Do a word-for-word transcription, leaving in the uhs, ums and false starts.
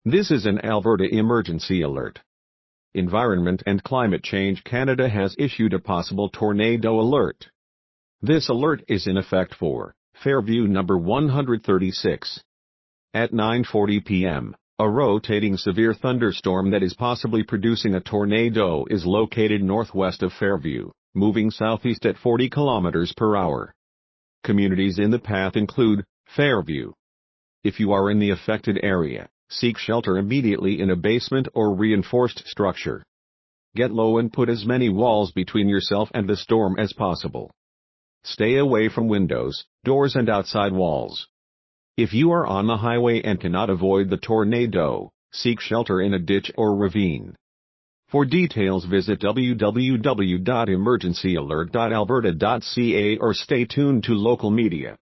This is an Alberta emergency alert. Environment and Climate Change Canada has issued a possible tornado alert. This alert is in effect for Fairview number one hundred thirty-six. At nine forty p m, a rotating severe thunderstorm that is possibly producing a tornado is located northwest of Fairview, moving southeast at forty kilometers per hour. Communities in the path include Fairview. If you are in the affected area, seek shelter immediately in a basement or reinforced structure. Get low and put as many walls between yourself and the storm as possible. Stay away from windows, doors and outside walls. If you are on the highway and cannot avoid the tornado, seek shelter in a ditch or ravine. For details visit w w w dot emergency alert dot alberta dot c a or stay tuned to local media.